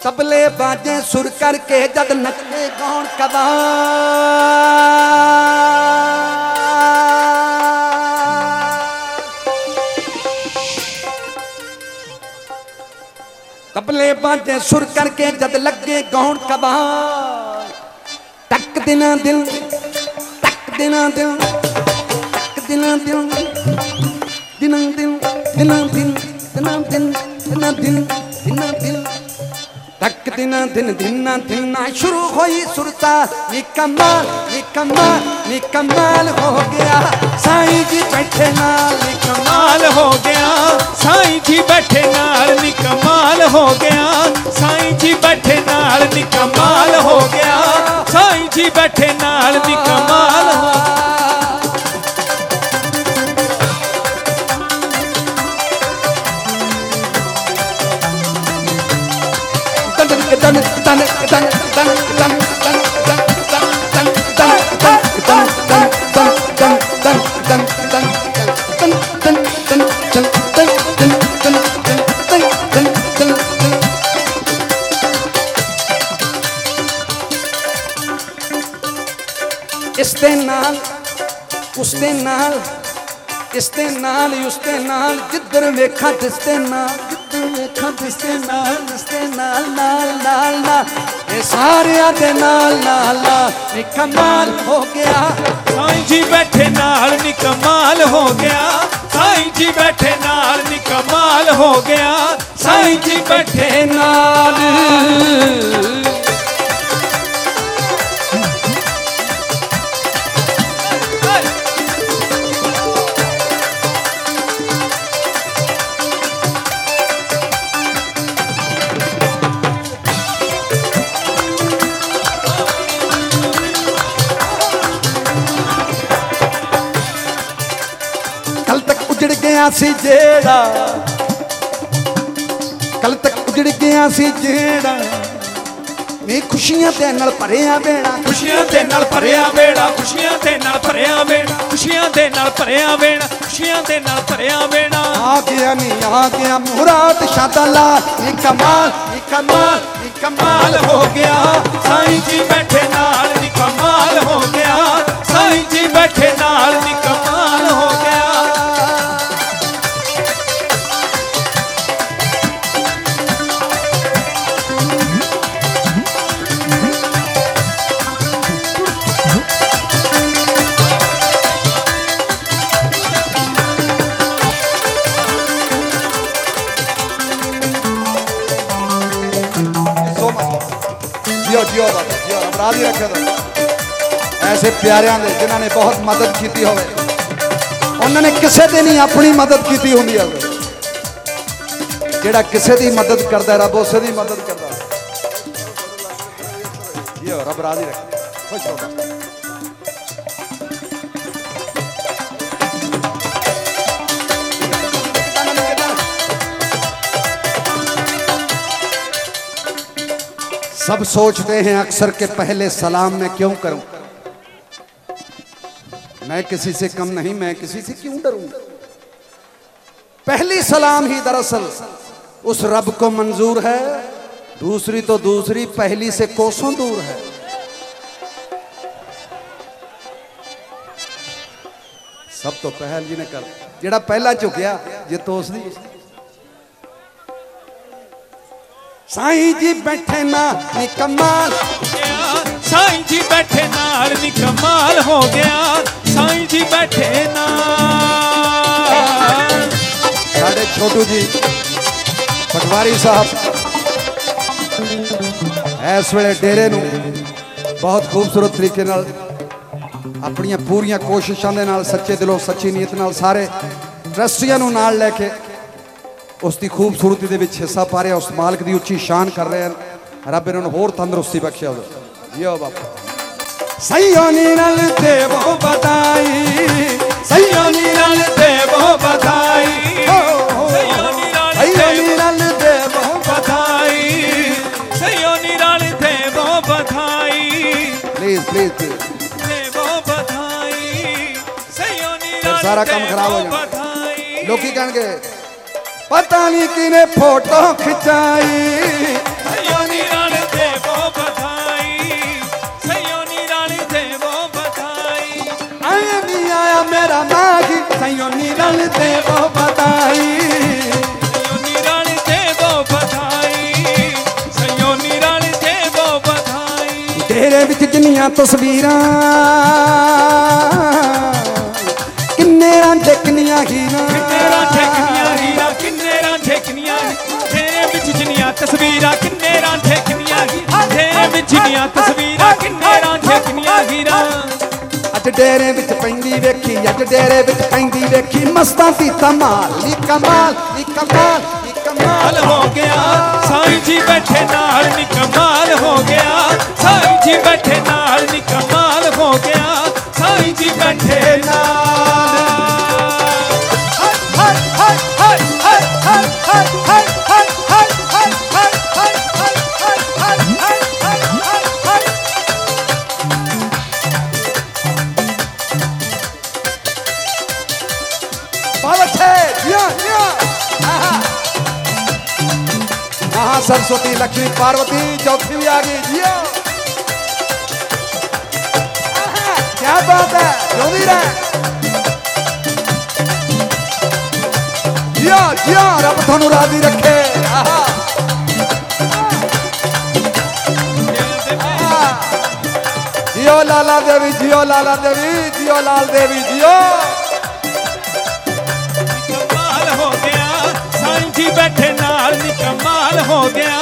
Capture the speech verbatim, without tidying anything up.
तबले बाजे सुर करके जद नचे गौण कदा तबले बाजे सुर करके जद लगे गौण कदा टक दिना दिल टक दिना दिल टक दिना दिल दिना दिल दिना दिल दिना दिल दिना दिल दिना दिल तक दिना दिन दिना दिना शुरू हुई सुरता निकमाल निकमाल निकमाल हो गया साईं जी बैठे नाल निकमाल हो गया साईं जी बैठे नाल निकमाल हो गया साईं जी बैठे नाल निकमाल हो गया साईं जी बैठे नाल निकमाल हो दन दन दन दन दन दन दन दन इसते नाल उसते नाल इसते नाल उसते नाल जिधर वेखा जिसते नाल जिधर वेखा जिसते नाल जिसते नाल नाल नाल नाल ये सारे दे नाल नाल निकमाल हो गया साईं जी बैठे नाल निकमाल हो गया साईं जी बैठे नाल निकमाल हो गया साईं जी बैठे नाल सी जेड़ा कल तक उजड़ गया सी जेड़ा मैं खुशियां ते नाल भरिया बेड़ा खुशियां ते नाल भरिया बेड़ा खुशियां ते नाल भरिया बेड़ा खुशियां ते नाल भरिया बेड़ा खुशियां ते नाल भरिया बेड़ा आ गया नी आ गया मुराद शादाला निकमाल निकमाल निकमाल हो गया साईं जी बैठे नाल निकमाल हो गया साईं जी बैठे नाल निकमाल हो गया जियो जियो बाबा जियो अपराधी रखे तो ऐसे प्यारियां दे जिन्होंने बहुत मदद की होवे उन्होंने किसी की नहीं अपनी मदद की होंगी है जेड़ा किसी की मदद करता है रब उसे दी मदद करता जियो रब राजी रखे खुश हो सब सोचते हैं अक्सर के पहले सलाम मैं क्यों करूं मैं किसी से कम नहीं मैं किसी से क्यों डरूं पहली सलाम ही दरअसल उस रब को मंजूर है दूसरी तो दूसरी पहली से कोसों दूर है सब तो पहल जी ने कर जेड़ा पहला झुकिया ये तो उसदी साईं जी बैठे ना निकमाल साईं जी बैठे नाल निकमाल हो गया साईं जी बैठे नाल साढ़े छोटू जी पटवारी साहब इस वेले डेरे नूं बहुत खूबसूरत तरीके नाल अपनियां पूरियां कोशिशां दे नाल सच्चे दिलों सच्ची नीयत नाल सारे ट्रस्टियां नूं नाल लैके उसकी खूबसूरती दे विच हिस्सा पा रहे उस मालिक की उच्ची शान कर रहे हैं रब इन्होंने होर तंदुरुस्ती बख्शे जियो बाबा सैयों निरल देवो बधाई सैयों निरल देवो बधाई सैयों निरल देवो बधाई सैयों निरल देवो बधाई प्लीज प्लीज प्लीज देवो बधाई सैयों निरल सारा काम खराब हो जाए लोग की कहेंगे पता नहीं किने फोटो खिंचाई देवो बधाई सयोनी राल देवो बधाई सयोनी राल देवो बधाई डेरे विच जिन्नियां तस्वीरां किन्ने रांझे किन्नियां हीरां किन्ने रांझे किन्नियां हीरां किन्ने रांझे किन्नियां तेरे विच जिन्नियां तस्वीरां किन्ने रांझे किन्नियां तेरे विच जिन्नियां तस्वीरां किन्ने रांझे किन्नियां हीरां अज डेरे विच पैंदी वेखी अज डेरे विच पैंदी वेखी मस्तां दी धमाल नी कमाल नी कमाल नी कमाल कमाल हो गया साईं जी बैठे नाल नी कमाल हो गया साईं जी बैठे नाल नी कमाल हो गया साईं जी बैठे नाल हाँ सरस्वती लक्ष्मी पार्वती चौथी भी आ गई जियो क्या बात है जोदी रहे जियो जियो रब थानू राजी रखे जियो लाला देवी जियो लाला देवी जियो लाल देवी जियो कमाल हो गया साईं जी बैठे नाल नी कमाल हो गया